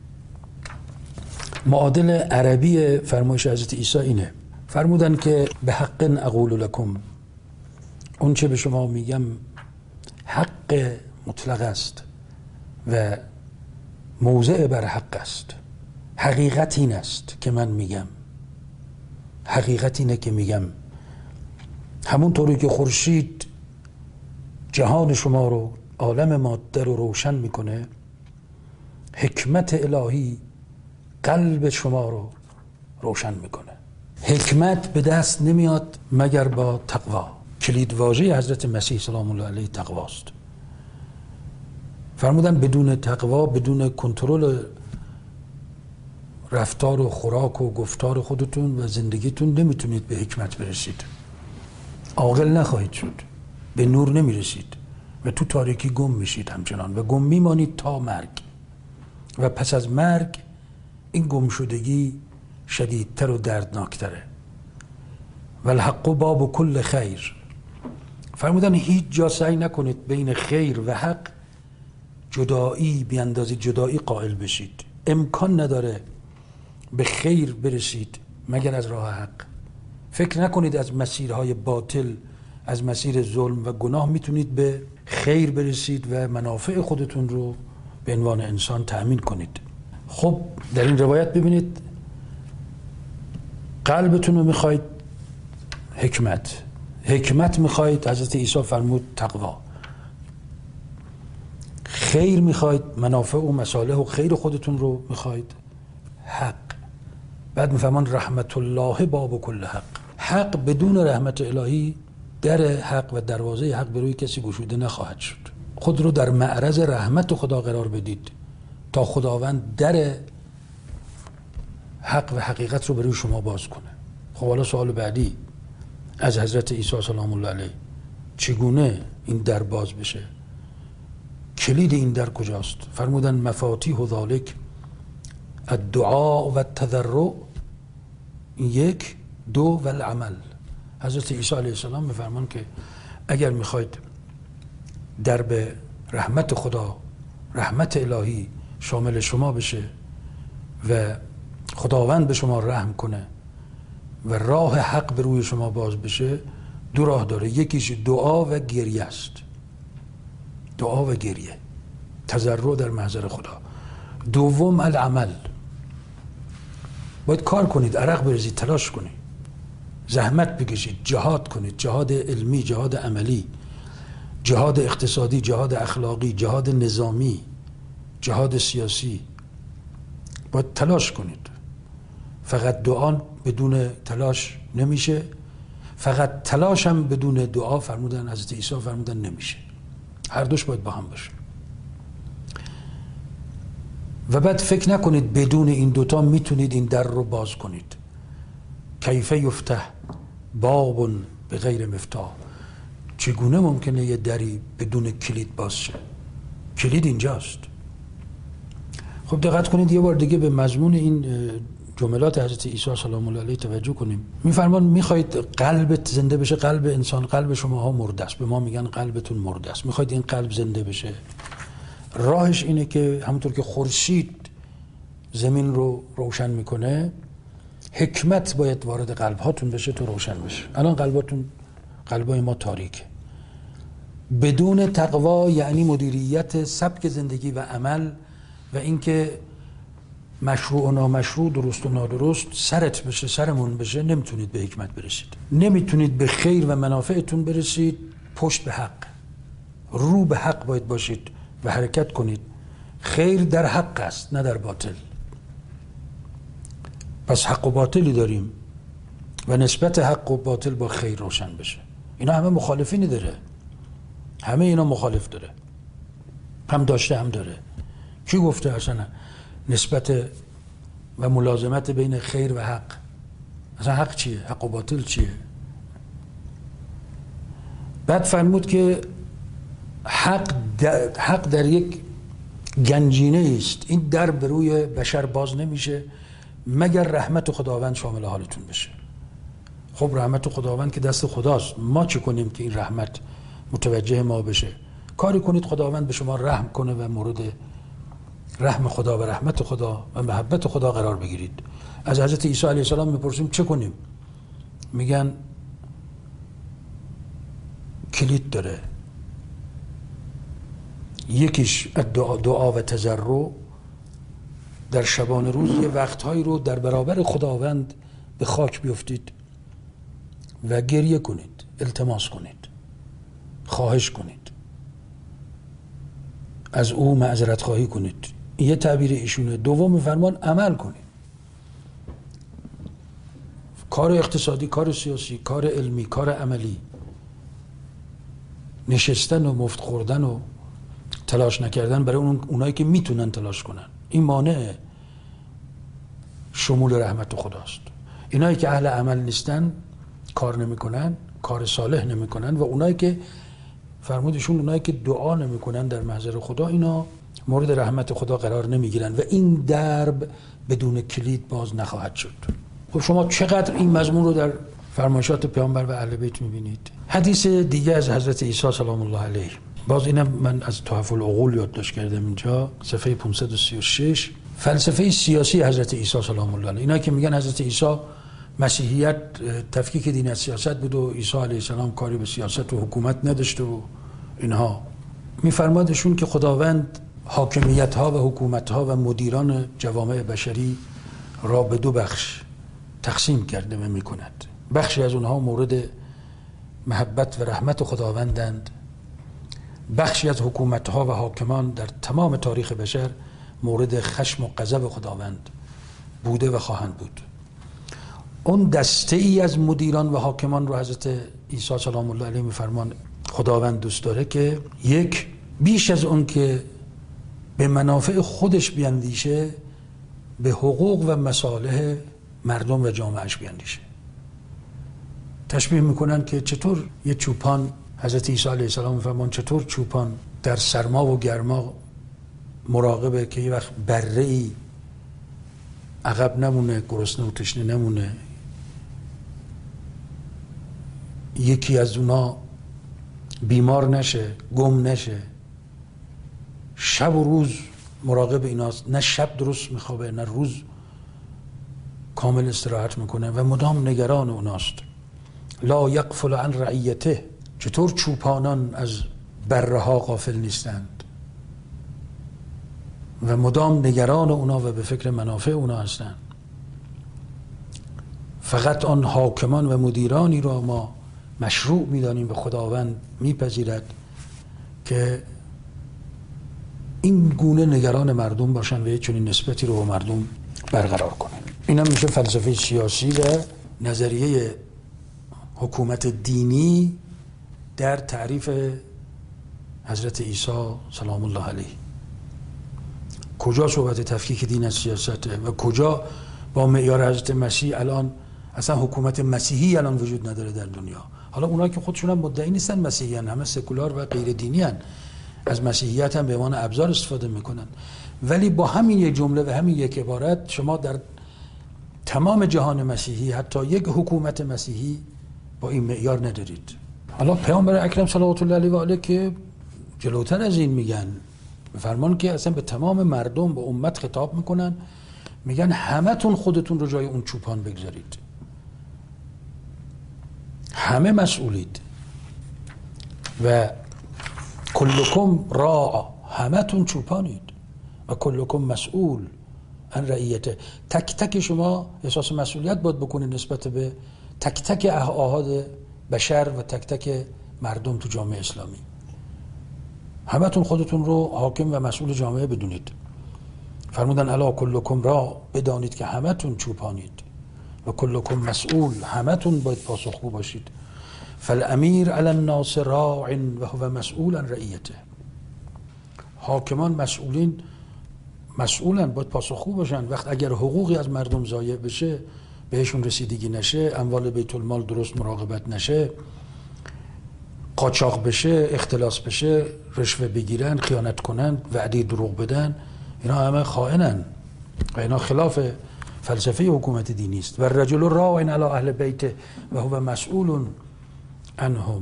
معادل عربی فرمایش حضرت عیسی اینه، فرمودن که به حق اقول لکم، اون چه به شما میگم حق مطلق است و موضع بر حق است. حقیقت این است که من میگم، حقیقت اینه که میگم. همون طوری که خورشید جهان شما رو، عالم ماده رو روشن میکنه، حکمت الهی قلب شما رو روشن میکنه. حکمت به دست نمیاد مگر با تقوا. کلید واژه حضرت مسیح سلام الله علیه تقواست. فرمودن بدون تقوا، بدون کنترل رفتار و خوراک و گفتار خودتون و زندگیتون نمیتونید به حکمت برسید. عاقل نخواهید شد، به نور نمیرسید و تو تاریکی گم میشید همچنان و گم میمانید تا مرگ. و پس از مرگ این گمشدگی شدیدتر و دردناکتره. و الحق باب کل خیر. فرمودن هیچ جا سعی نکنید بین خیر و حق جدایی بی اندازه جدایی قائل بشید. امکان نداره به خیر برسید مگر از راه حق. فکر نکنید از مسیرهای باطل، از مسیر ظلم و گناه میتونید به خیر برسید و منافع خودتون رو به عنوان انسان تأمین کنید. خب در این روایت ببینید قلبتون رو میخواید حکمت، حکمت میخواید حضرت عیسی فرمود تقوا، خیر میخواید منافع و مصالح و خیر خودتون رو میخواید حق. بعد میفهمان رحمت الله باب کل حق. حق بدون رحمت الهی در حق و دروازه حق به روی کسی گشوده نخواهد شد. خود رو در معرض رحمت خدا قرار بدید تا خداوند در حق و حقیقت رو به روی شما باز کنه. خب حالا سوال بعدی از حضرت عیسی سلام الله علیه، چگونه این در باز بشه؟ کلید این در کجاست؟ فرمودن مفاتیح ذالک الدعاء و التضرع، یک، دو و العمل. حضرت عیسی علیه السلام میفرمان که اگر میخواید در به رحمت خدا، رحمت الهی شامل شما بشه و خداوند به شما رحم کنه و راه حق به روی شما باز بشه، دو راه داره. یکیش دعا و گریه است. دعا و گریه، تضرع در محضر خدا. دوم العمل، باید کار کنید، عرق بریزید، تلاش کنید، زحمت بکشید، جهاد کنید، جهاد علمی، جهاد عملی، جهاد اقتصادی، جهاد اخلاقی، جهاد نظامی، جهاد سیاسی. باید تلاش کنید. فقط دعا بدون تلاش نمیشه، فقط تلاش هم بدون دعا فرمودن حضرت عیسی فرمودن نمیشه. هر دوش باید با هم باشه. و بعد فکر نکنید بدون این دوتا میتونید این در رو باز کنید. کیف یفتح باب به غیر مفتاح، چگونه ممکنه یه دری بدون کلید باز شه؟ کلید اینجاست. خب دقت کنید یه بار دیگه به مضمون این جملات حضرت عیسی سلام الله علیه توجه کنیم. میفرمان میخواید قلبت زنده بشه، قلب انسان، قلب شماها مرده است. به ما میگن قلبتون مرده است. میخواید این قلب زنده بشه، راهش اینه که همونطور که خورشید زمین رو روشن میکنه، حکمت باید وارد قلب هاتون بشه تو روشن بشه. الان قلباتون، قلبای ما تاریکه. بدون تقوا یعنی مدیریت سبک زندگی و عمل و اینکه مشروع و نامشروع، درست و نادرست سرت بشه، سرمون بشه، نمیتونید به حکمت برسید. نمیتونید به خیر و منافعتون برسید. پشت به حق، رو به حق باید باشید و حرکت کنید. خیر در حق است نه در باطل. پس حق و باطلی داریم و نسبت حق و باطل با خیر روشن بشه. اینا همه مخالفینی داره، همه اینا مخالف داره، هم داشته هم داره. کی گفته اصلا نسبت و ملازمت بین خیر و حق اصلا حق چیه؟ حق و باطل چیه؟ بعد فرمود که حق در, حق در یک گنجینه است، این در به روی بشر باز نمیشه مگر رحمت خداوند شامل حالتون بشه. خب رحمت خداوند که دست خداست، ما چه کنیم که این رحمت متوجه ما بشه؟ کاری کنید خداوند به شما رحم کنه و مورد رحم خدا و رحمت خدا و محبت خدا قرار بگیرید. از حضرت عیسی علیه السلام میپرسیم چه کنیم؟ میگن کلید داره، یکیش دعا, دعا و تضرع، در شبانه روز یه وقتهایی رو در برابر خداوند به خاک بیفتید و گریه کنید، التماس کنید، خواهش کنید، از او معذرت خواهی کنید. یه تعبیر ایشونه. دوم فرمان عمل کنید، کار اقتصادی، کار سیاسی، کار علمی، کار عملی، نشستن و مفت خوردن و تلاش نکردن برای اون اونایی که میتونن تلاش کنن، این مانع شمول رحمت خداست. اینایی که اهل عمل نیستن، کار نمیکنن، کار صالح نمیکنن، و اونایی که فرمودشون اونایی که دعا نمیکنن در محضر خدا، اینا مورد رحمت خدا قرار نمیگیرن و این درب بدون کلید باز نخواهد شد. خب شما چقدر این مضمون رو در فرمایشات پیامبر و اهل بیت میبینید. حدیث دیگه از حضرت عیسی سلام الله علیه، باز اینم من از تحف العقول یادداشت کردم اینجا، صفحه پانصد و سی و شش، فلسفه سیاسی حضرت عیسی سلام الله علیه. اینا که میگن حضرت عیسی مسیحیت تفکیک دین از سیاست بود و عیسی علیه السلام کاری به سیاست و حکومت نداشته و اینها، میفرمادشون که خداوند حاکمیت ها و حکومت ها و مدیران جوامع بشری را به دو بخش تقسیم کرده و میکند. بخشی از اونها مورد محبت و رحمت خداوندند، بخشی از حکومت ها و حاکمان در تمام تاریخ بشر مورد خشم و غضب خداوند بوده و خواهند بود. اون دسته ای از مدیران و حاکمان رو حضرت عیسی سلام الله علیه میفرمان خداوند دوست داره که یک، بیش از اون که به منافع خودش بیندیشه، به حقوق و مصالح مردم و جامعهش بیندیشه. تشبیه میکنن که چطور یه چوپان، حضرت عیسی علیه السلام میفرمان چطور چوپان در سرما و گرما مراقبه که یه وقت بره ای عقب نمونه، گرسنه و تشنه نمونه، یکی از اونا بیمار نشه، گم نشه. شب و روز مراقب ایناست، نه شب درست میخوابه نه روز کامل استراحت میکنه و مدام نگران اوناست. لا یغفل عن رعیته. چطور چوپانان از بره ها غافل نیستند و مدام نگران اونا و به فکر منافع اونا هستند. فقط آن حاکمان و مدیرانی را ما مشروع میدانیم و خداوند میپذیرد که این گونه نگران مردم باشن و چنین نسبتی رو با مردم برقرار کنن. این هم میشه فلسفه سیاسی و نظریه حکومت دینی در تعریف حضرت عیسی سلام الله علیه. کجا صحبت تفکیک دین از سیاسته و کجا با معیار حضرت مسیح الان اصلا حکومت مسیحی الان وجود نداره در دنیا. حالا اونایی که خودشون هم مدعی نیستن مسیحیان، همه سکولار و غیر دینی هن، از مسیحیت هم به عنوان ابزار استفاده میکنن، ولی با همین یک جمله و همین یک عبارت شما در تمام جهان مسیحی حتی یک حکومت مسیحی با این معیار ندارید. حالا پیامبر اکرم صلوات الله علیه و آله که جلوتر از این میگن، فرمان که اصلا به تمام مردم به امت خطاب میکنن، میگن همتون خودتون رو جای اون چوپان بگذارید، همه مسئولید و کلکم راع، همتون چوپانید و کلکم مسئول عن رعیته. تک تک شما احساس مسئولیت باید بکنید نسبت به تک تک احاد بشر و تک تک مردم تو جامعه اسلامی. همتون خودتون رو حاکم و مسئول جامعه بدونید. فرمودن الا کلکم راع، بدانید که همتون چوپانید و کلکم مسئول، همتون باید پاسخگو باشید. فالامیر علی الناس راع و هو مسئول عن رعیته. حاکمان مسئولین مسئولن، باید پاسخگو باشن. وقت اگر حقوقی از مردم ضایع بشه بهشون رسیدگی نشه، اموال بیت المال درست مراقبت نشه، قاچاق بشه، اختلاس بشه، رشوه بگیرن، خیانت کنن، وعده دروغ بدن، اینا همه خائنن و اینا خلاف فلسفه حکومت دینی است. و الرجل راع علی اهل بیت و هو مسئول عنهم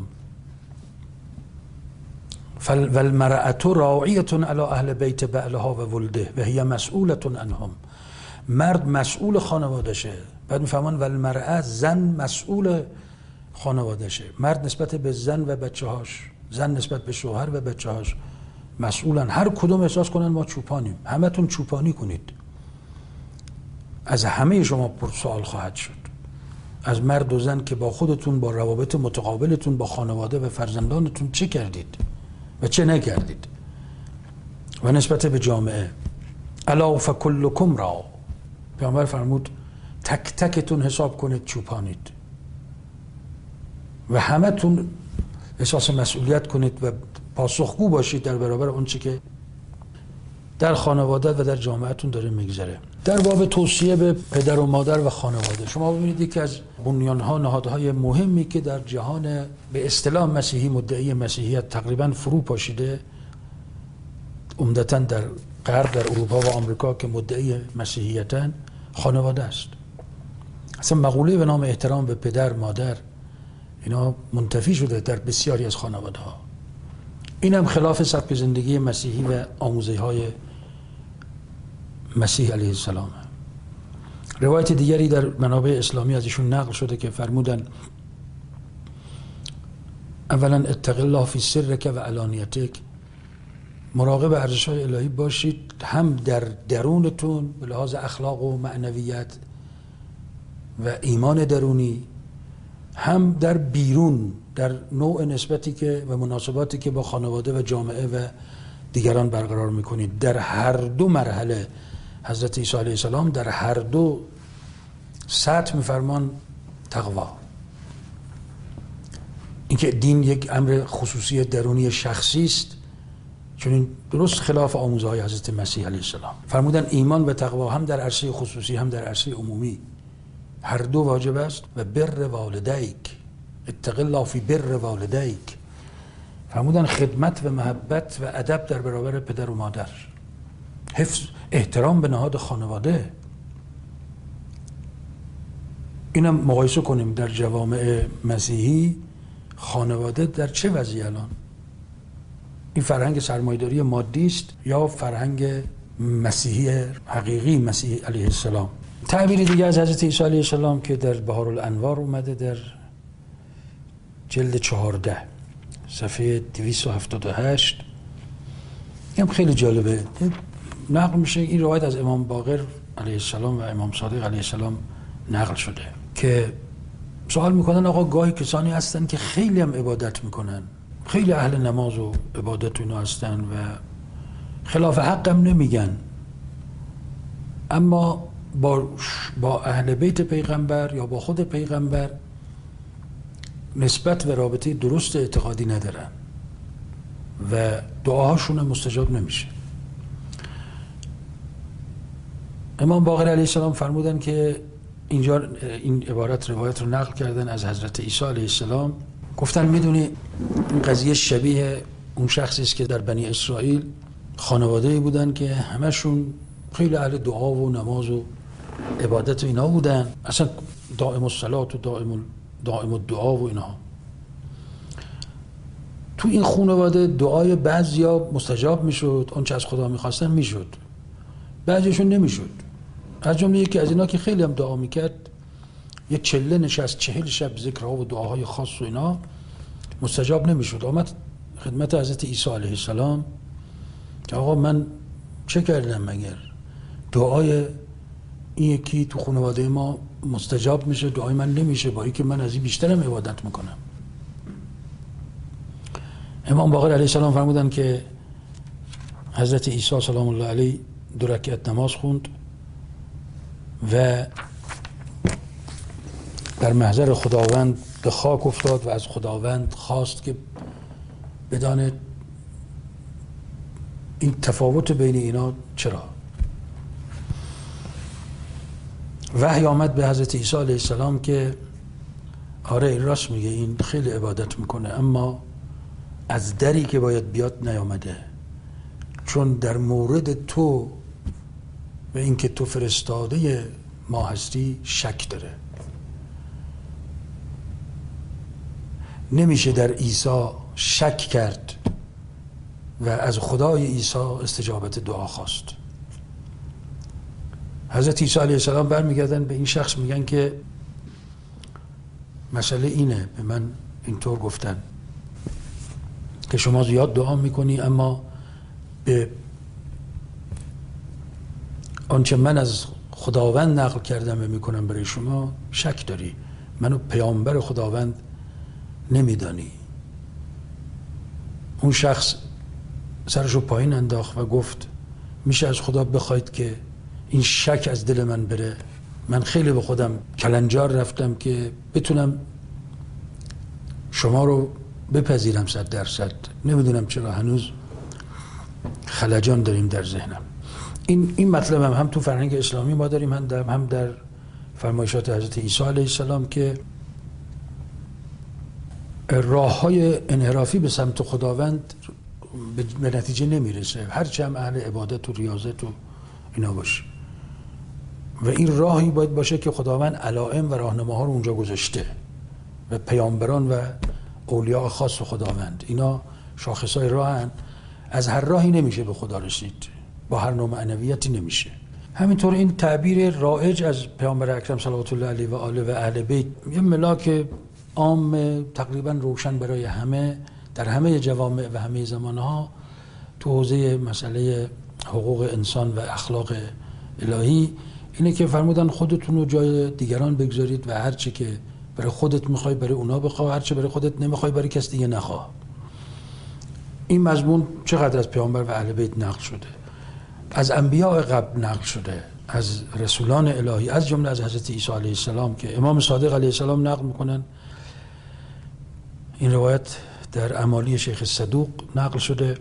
والمرأة راعیة علی اهل بیت بعلها و ولده و هی مسئولة عنهم. مرد مسئول خانوادشه. بعد میفهمان والمرأة، زن مسئول خانوادشه. مرد نسبت به زن و بچه هاش، زن نسبت به شوهر و بچه هاش مسئولن. هر کدوم احساس کنن ما چوپانیم. همه تون چوپانی کنید. از همه شما پرسوال خواهد شد، از مرد و زن که با خودتون، با روابط متقابلتون، با خانواده و فرزندانتون چه کردید و چه نکردید. و نسبت به جامعه، الا فکلکم را، پیامبر فرمود تک تکتون حساب کنید چوپانید و همه تون احساس مسئولیت کنید و پاسخگو باشید در برابر اون چی که در خانواده و در جامعهتون داره میگذره. در باب توصیه به پدر و مادر و خانواده، شما ببینید یکی از بنیان‌ها، نهادهای مهمی که در جهان به اصطلاح مسیحی، مدعی مسیحیت تقریبا فرو پاشیده، عمدتاً در غرب، در اروپا و آمریکا که مدعی مسیحیتن، خانواده است. اصلا مقوله به نام احترام به پدر، مادر، اینا منتفی شده در بسیاری از خانواده ها. این هم خلاف سبک زندگی مسیحی و آموزه های مسیح علیه السلام. روایت دیگری در منابع اسلامی از ایشون نقل شده که فرمودن اولا اتق الله فی سرک و علانیتک، مراقب ارزش های الهی باشید، هم در درونتون به لحاظ اخلاق و معنویت و ایمان درونی، هم در بیرون، در نوع نسبتی که و مناسباتی که با خانواده و جامعه و دیگران برقرار میکنید. در هر دو مرحله حضرت عیسی علیه السلام در هر دو سطح میفرمان تقوا. اینکه دین یک امر خصوصی درونی شخصی است، چون این درست خلاف آموزه های حضرت مسیح علیه السلام. فرمودن ایمان و تقوا هم در عرصه خصوصی هم در عرصه عمومی هر دو واجب است. و بر والدیک، اتق الله فی بر والدیک، فرمودن خدمت و محبت و ادب در برابر پدر و مادر، حفظ احترام به نهاد خانواده. اینم مقایسه کنیم در جوامع مسیحی خانواده در چه وضعی الان. این فرهنگ سرمایه‌داری مادی است یا فرهنگ مسیحی حقیقی مسیح علیه السلام؟ تعبیری دیگه از حضرت عیسی علیه السلام که در بهارالانوار اومده در جلد چهارده صفحه دویست و هفتاد و هشت، این خیلی جالبه. نقل میشه، این روایت از امام باقر علیه السلام و امام صادق علیه السلام نقل شده که سوال میکنن آقا گاهی کسانی هستن که خیلی هم عبادت میکنن، خیلی اهل نماز و عبادت و اینا هستن و خلاف حق هم نمیگن، اما با با اهل بیت پیغمبر یا با خود پیغمبر نسبت و رابطه درست اعتقادی ندارن و دعاهاشون مستجاب نمیشه. امام باقر علیه السلام فرمودن که اینجا این عبارت روایت رو نقل کردن از حضرت عیسی علیه السلام، گفتن میدونی این قضیه شبیه اون شخصی است که در بنی اسرائیل خانواده‌ای بودن که همشون خیلی اهل دعا و نماز و عبادت و اینا بودن، اصلا دائم الصلات و دائم دائم الدعا و اینا. تو این خانواده دعای بعضیا مستجاب میشد، اون چه از خدا میخواستن میشد، بعضیشون نمیشد. از جمله یکی از اینا که خیلی هم دعا میکرد، یه چله نشست چهل شب ذکرها و دعاهای خاص و اینا مستجاب نمیشد. آمد خدمت حضرت عیسی علیه السلام که آقا من چه کردم مگر دعای این یکی تو خانواده ما مستجاب میشه، دعای من نمیشه، با اینکه من از این بیشترم عبادت میکنم. امام باقر علیه السلام فرمودن که حضرت عیسی سلام الله علیه دو رکعت نماز خوند و در محضر خداوند به خاک افتاد و از خداوند خواست که بداند این تفاوت بین اینا چرا. وحی آمد به حضرت عیسی علیه السلام که آره این راست میگه، این خیلی عبادت میکنه اما از دری که باید بیاد نیامده، چون در مورد تو و اینکه تو فرستاده ما هستی شک داره. نمیشه در عیسی شک کرد و از خدای عیسی استجابت دعا خواست. حضرت عیسی علیه السلام برمیگردن به این شخص میگن که مسئله اینه، به من اینطور گفتن که شما زیاد دعا میکنی اما به آنچه من از خداوند نقل کردم و میکنم برای شما شک داری، منو پیامبر خداوند نمیدانی. اون شخص سرشو پایین انداخت و گفت میشه از خدا بخواید که این شک از دل من بره؟ من خیلی به خودم کلنجار رفتم که بتونم شما رو بپذیرم صد درصد. نمیدونم چرا هنوز خلجان داریم در ذهنم. این این مطلب هم, هم تو فرهنگ اسلامی ما داریم، هم در, هم در فرمایشات حضرت عیسی علیه السلام که راه های انحرافی به سمت خداوند به نتیجه نمیرسه، هرچه هم اهل عبادت و ریاضت و اینا باشه. و این راهی باید باشه که خداوند علائم و راهنماها رو اونجا گذاشته و پیامبران و اولیاء خاص و خداوند اینا شاخصای راهن. از هر راهی نمیشه به خدا رسید، با هر نوع معنویتی نمیشه. همینطور این تعبیر رایج از پیامبر اکرم صلوات الله علیه و آله و اهل بیت، یه ملاک عام تقریبا روشن برای همه در همه جوامع و همه زمانها تو حوزه مسئله حقوق انسان و اخلاق الهی اینه که فرمودن خودتون رو جای دیگران بگذارید و هرچی که برای خودت میخوای برای اونا بخواه، هرچی برای خودت نمیخوای برای کس دیگه نخواه. این مضمون چقدر از پیامبر و اهل بیت نقل شده، از انبیاء قبل نقل شده، از رسولان الهی، از جمله از حضرت عیسی علیه السلام که امام صادق علیه السلام نقل میکنن. این روایت در اعمالی شیخ صدوق نقل شده.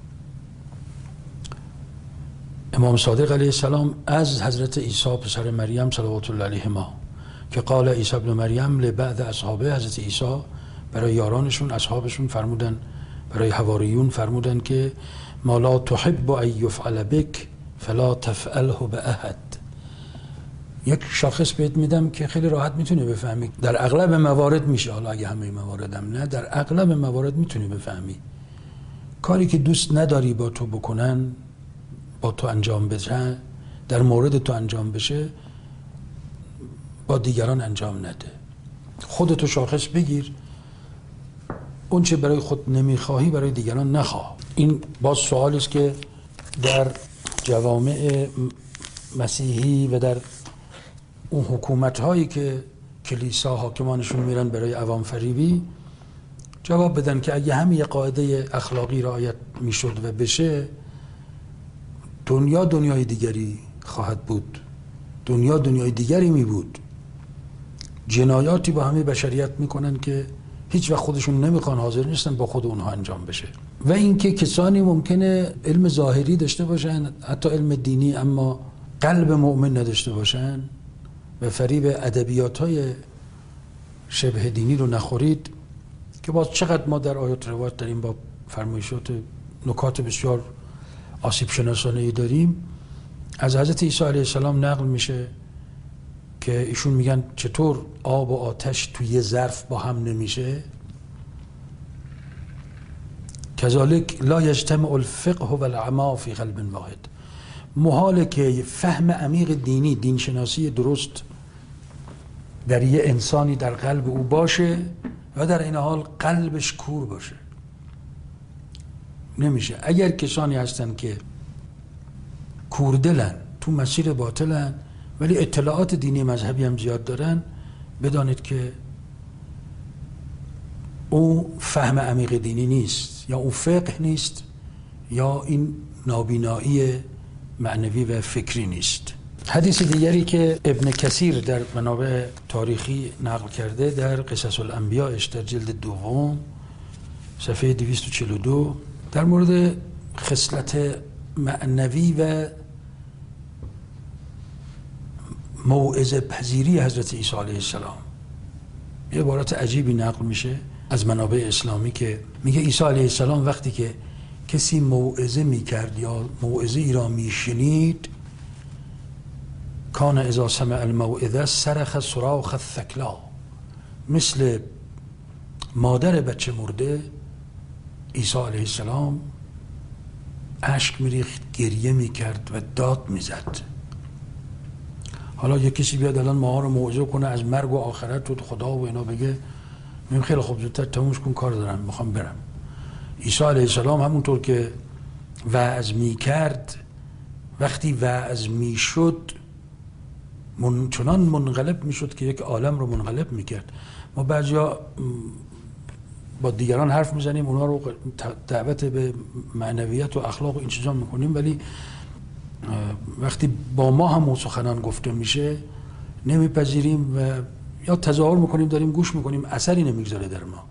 امام صادق علیه السلام از حضرت عیسی پسر مریم صلوات الله علیهما که قال عیسی ابن مریم لبعض اصحابه، حضرت عیسی برای یارانشون اصحابشون فرمودن، برای حواریون فرمودن که ما لا تحب ان یفعل بک فلا تفعله باحد. یک شاخص بهت میدم که خیلی راحت میتونی بفهمی، در اغلب موارد میشه، حالا اگه همه مواردم نه، در اغلب موارد میتونی بفهمی کاری که دوست نداری با تو بکنن، با تو انجام بشه، در مورد تو انجام بشه، با دیگران انجام نده. خودتو شاخص بگیر، اون چه برای خود نمیخواهی برای دیگران نخواه. این باز سوالی است که در جوامع مسیحی و در اون حکومت هایی که کلیسا حاکمانشون میرن برای عوام فریبی جواب بدن که اگه همین یه قاعده اخلاقی رعایت میشد و بشه، دنیا دنیای دیگری خواهد بود، دنیا دنیای دیگری می بود. جنایاتی با همه بشریت میکنن که هیچ وقت خودشون نمیخوان، حاضر نیستن با خود اونها انجام بشه. و اینکه کسانی ممکنه علم ظاهری داشته باشن، حتی علم دینی، اما قلب مؤمن نداشته باشن و فریب ادبیات‌های شبه دینی رو نخورید که باز چقدر ما در آیات روایت داریم با فرمایشات نکات بسیار آسیب شناسانه‌ای داریم. از حضرت عیسی علیه السلام نقل میشه که ایشون میگن چطور آب و آتش توی یه ظرف با هم نمیشه، کذالک لا یجتمع الفقه والعما فی قلب واحد. محاله که فهم عمیق دینی، دین شناسی درست در یه انسانی در قلب او باشه و در این حال قلبش کور باشه. نمیشه. اگر کسانی هستن که کوردلن، تو مسیر باطلن، ولی اطلاعات دینی مذهبی هم زیاد دارن، بدانید که او فهم عمیق دینی نیست، یا او فقه نیست، یا این نابینایی معنوی و فکری نیست. حدیث دیگری که ابن کثیر در منابع تاریخی نقل کرده در قصص الانبیاءش در جلد دوم صفحه دویست و چهل و دو در مورد خصلت معنوی و موعظه پذیری حضرت عیسی علیه السلام. یه عبارت عجیبی نقل میشه از منابع اسلامی که میگه عیسی علیه السلام وقتی که کسی موعظه میکرد یا موعظه ای را میشنید، کان اذا سمع الموعظه صرخ صراخ الثکلا، مثل مادر بچه مرده عیسی علیه السلام اشک میریخت، گریه میکرد و داد میزد. حالا یه کسی بیاد الان ما ها رو موعظه کنه از مرگ و آخرت و خدا و اینا، بگه میگم خیلی خوب زودتر تمومش کن، کار دارم میخوام برم. عیسی علیه السلام همونطور که وعظ میکرد، وقتی وعظ میشد من چنان منقلب میشد که یک عالم رو منقلب میکرد. ما بعضیا با دیگران حرف میزنیم، اونا رو دعوت به معنویت و اخلاق و این چیزا میکنیم، ولی وقتی با ما هم سخنان گفته میشه نمیپذیریم و یا تظاهر میکنیم داریم گوش میکنیم، اثری نمیگذاره در ما.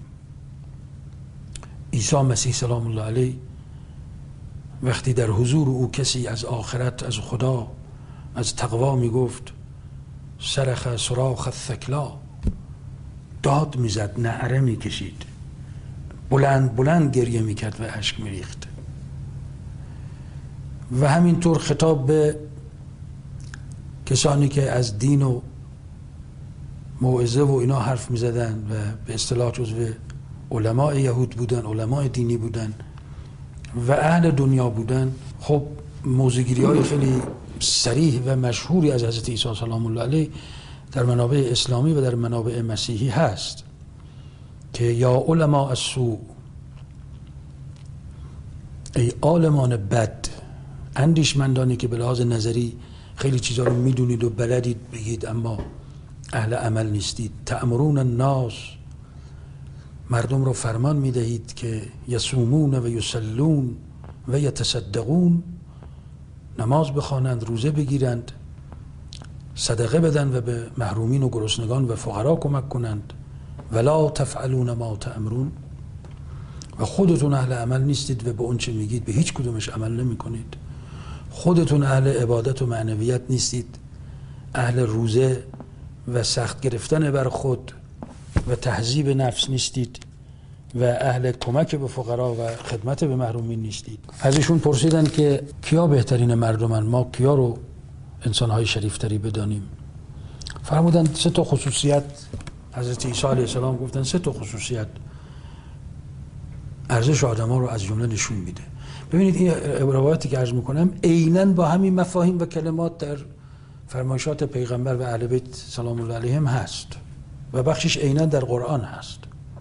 عیسی مسیح سلام الله علیه وقتی در حضور او کسی از آخرت، از خدا، از تقوا میگفت، صرخ صراخ الثکلا، داد میزد، نعره میکشید، بلند بلند گریه میکرد و اشک میریخت. و همینطور خطاب به کسانی که از دین و موعظه و اینا حرف میزدن و به اصطلاح جزو علماء یهود بودن، علماء دینی بودن و اهل دنیا بودن. خب موضوعگیری های خیلی صریح و مشهوری از حضرت عیسی سلام الله علیه در منابع اسلامی و در منابع مسیحی هست که یا علماء السوء، ای عالمان بد، اندیشمندانی که به لحاظ نظری خیلی چیزا رو میدونید و بلدید بگید اما اهل عمل نیستید، تأمرون الناس، مردم رو فرمان میدهید که یصومون و یصلون و یتصدقون، نماز بخوانند، روزه بگیرند، صدقه بدن و به محرومین و گرسنگان و فقرا کمک کنند، ولا تفعلون ما تأمرون، و خودتون اهل عمل نیستید و به اون چه میگید به هیچ کدومش عمل نمی کنید. خودتون اهل عبادت و معنویت نیستید، اهل روزه و سخت گرفتن بر خود و تهذیب نفس نیستید و اهل کمک به فقرا و خدمت به محرومین نیستید. ازشون پرسیدن که کیا بهترین مردمن، ما کیا رو انسانهای شریفتری بدانیم؟ فرمودن سه تا خصوصیت، حضرت عیسی علیه السلام گفتن سه تا خصوصیت ارزش آدم‌ها رو از جمله نشون میده. ببینید این روایتی که عرض میکنم عیناً با همین مفاهیم و کلمات در فرمایشات پیغمبر و اهل بیت سلام الله علیهم هست و بخشش عیناً در قرآن هست.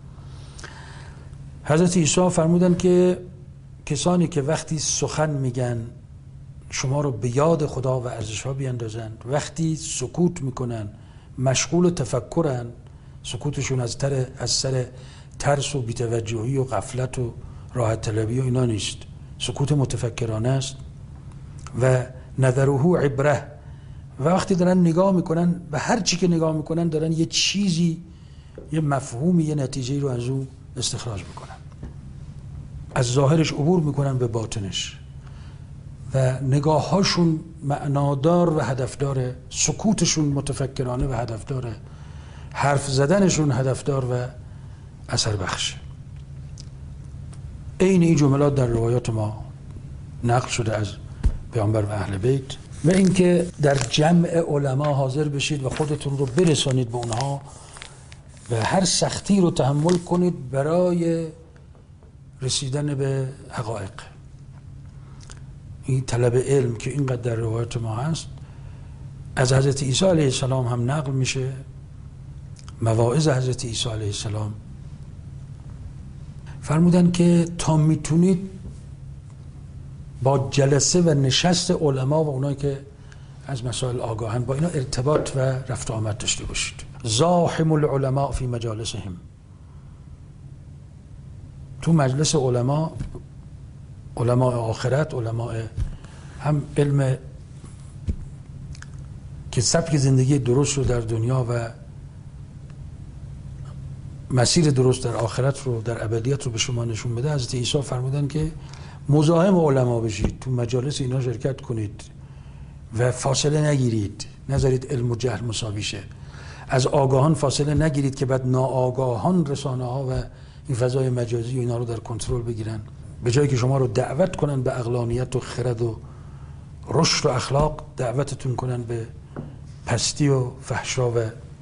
حضرت عیسی فرمودن که کسانی که وقتی سخن میگن شما رو به یاد خدا و ارزش‌ها بیاندازند، وقتی سکوت میکنن مشغول تفکرن، سکوتشون از تر از سر ترس و بی‌توجهی و غفلت و راحت طلبی و اینا نیست، سکوت متفکرانه است. و نظره عبره، و وقتی دارن نگاه میکنن به هر چی که نگاه میکنن دارن یه چیزی، یه مفهومی، یه نتیجه‌ای رو از اون استخراج میکنن، از ظاهرش عبور میکنن به باطنش و نگاه‌هاشون معنادار و هدفدار، سکوتشون متفکرانه و هدفدار، حرف زدنشون هدفدار و اثر بخش. این این جملات در روایات ما نقل شده از پیامبر و اهل بیت، و اینکه در جمع علما حاضر بشید و خودتون رو برسانید به اونها و هر سختی رو تحمل کنید برای رسیدن به حقایق. این طلب علم که اینقدر در روایات ما هست از حضرت عیسی علیه السلام هم نقل میشه. مواعظ حضرت عیسی علیه السلام فرمودن که تا میتونید با جلسه و نشست علما و اونایی که از مسائل آگاهن با اینا ارتباط و رفت و آمد داشته باشید. زاحم العلماء فی مجالسهم، تو مجلس علما، علماء آخرت، علماء هم علم که سبک زندگی درست رو در دنیا و مسیر درست در آخرت رو، در ابدیت رو به شما نشون بده. حضرت عیسی فرمودن که مزاحم علما بشید، تو مجالس اینا شرکت کنید و فاصله نگیرید، نذارید علم و جهل مساوی شه. از آگاهان فاصله نگیرید که بعد ناآگاهان رسانه ها و این فضای مجازی و اینا رو در کنترل بگیرن، به جایی که شما رو دعوت کنن به عقلانیت و خرد و رشد و اخلاق، دعوتتون کنن به پستی و فحشا و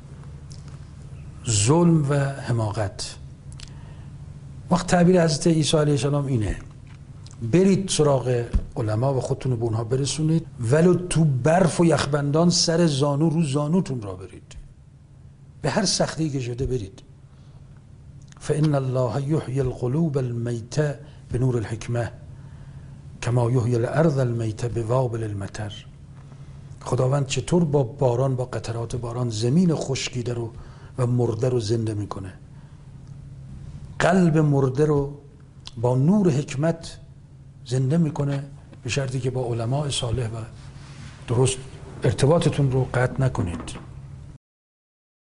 ظلم و حماقت. وقت تعبیر حضرت عیسی علیه السلام اینه: برید سراغ علما و خودتون رو به اونها برسونید، ولو تو برف و یخبندان سر زانو رو زانوتون را برید، به هر سختی که شده برید. فإن الله یحیی القلوب المیته بنور الحکمه کما یحیی الارض المیته بوابل المطر. خداوند چطور با باران، با قطرات باران، زمین خشکیده رو و مرده رو زنده میکنه، قلب مرده رو با نور حکمت زنده میکنه، به شرطی که با علماء صالح و درست ارتباطتون رو قطع نکنید.